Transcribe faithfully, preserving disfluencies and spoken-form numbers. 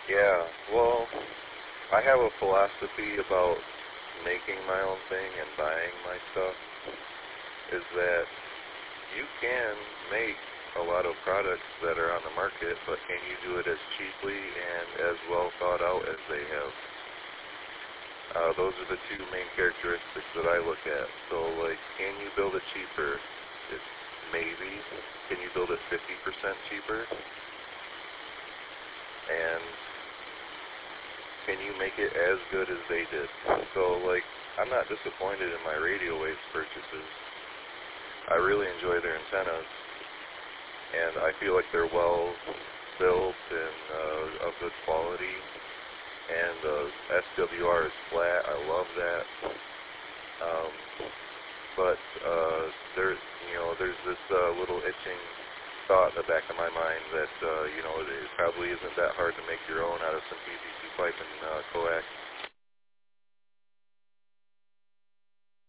Yeah, well, I have a philosophy about making my own thing and buying my stuff, is that you can make a lot of products that are on the market, but can you do it as cheaply and as well thought out as they have? Uh, those are the two main characteristics that I look at. So, like, can you build it cheaper? It's maybe. Can you build it fifty percent cheaper? And can you make it as good as they did? So, like, I'm not disappointed in my Radio Waves purchases. I really enjoy their antennas, and I feel like they're well built and uh, of good quality. And uh, S W R is flat. I love that. Um, but uh, there's, you know, there's this uh, little itching thought in the back of my mind that, uh, you know, it probably isn't that hard to make your own out of some P V C pipe and uh, coax